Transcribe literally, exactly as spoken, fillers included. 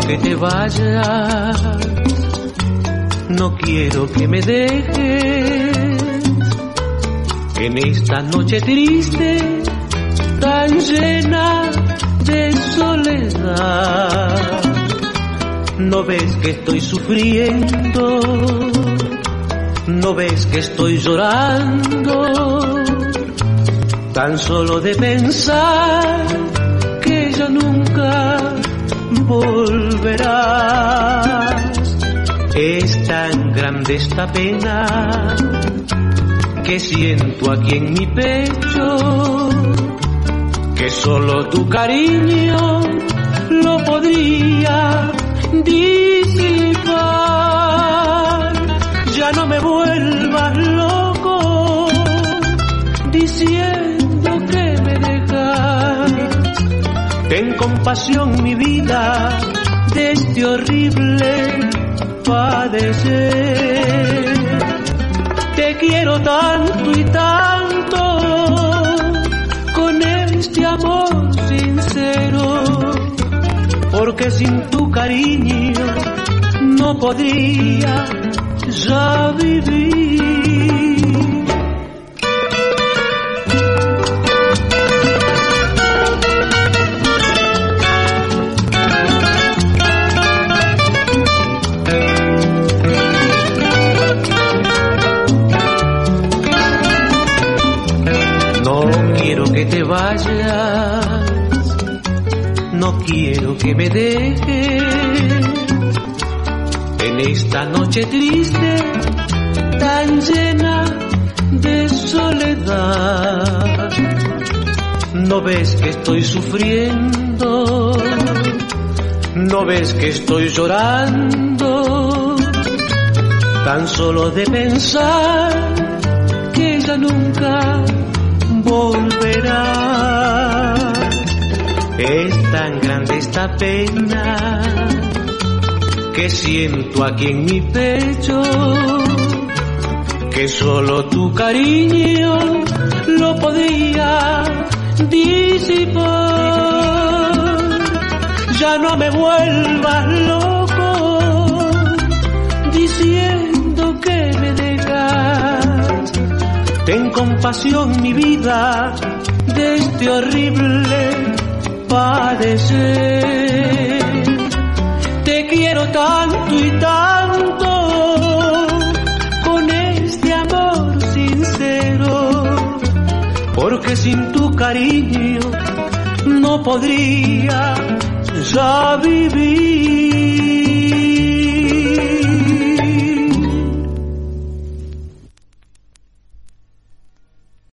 que te vayas, no quiero que me dejes en esta noche triste, tan llena de soledad. No ves que estoy sufriendo, no ves que estoy llorando, tan solo de pensar que ya nunca volverás. Es tan grande esta pena que siento aquí en mi pecho, que solo tu cariño lo podría disipar. Ya no me vuelvas loco diciendo que me dejas. Ten compasión, mi vida, de este horrible padecer. Te quiero tanto y tanto, con este amor sincero, porque sin tu cariño no podría ya vivir. Que te vayas, no quiero que me dejes en esta noche triste, tan llena de soledad. No ves que estoy sufriendo, no ves que estoy llorando, tan solo de pensar que ya nunca volverá. Es tan grande esta pena que siento aquí en mi pecho, que solo tu cariño lo podía disipar. Ya no me vuelvas loco diciendo que me dejas. Ten compasión, mi vida, de este horrible padecer. Te quiero tanto y tanto, con este amor sincero, porque sin tu cariño no podría ya vivir.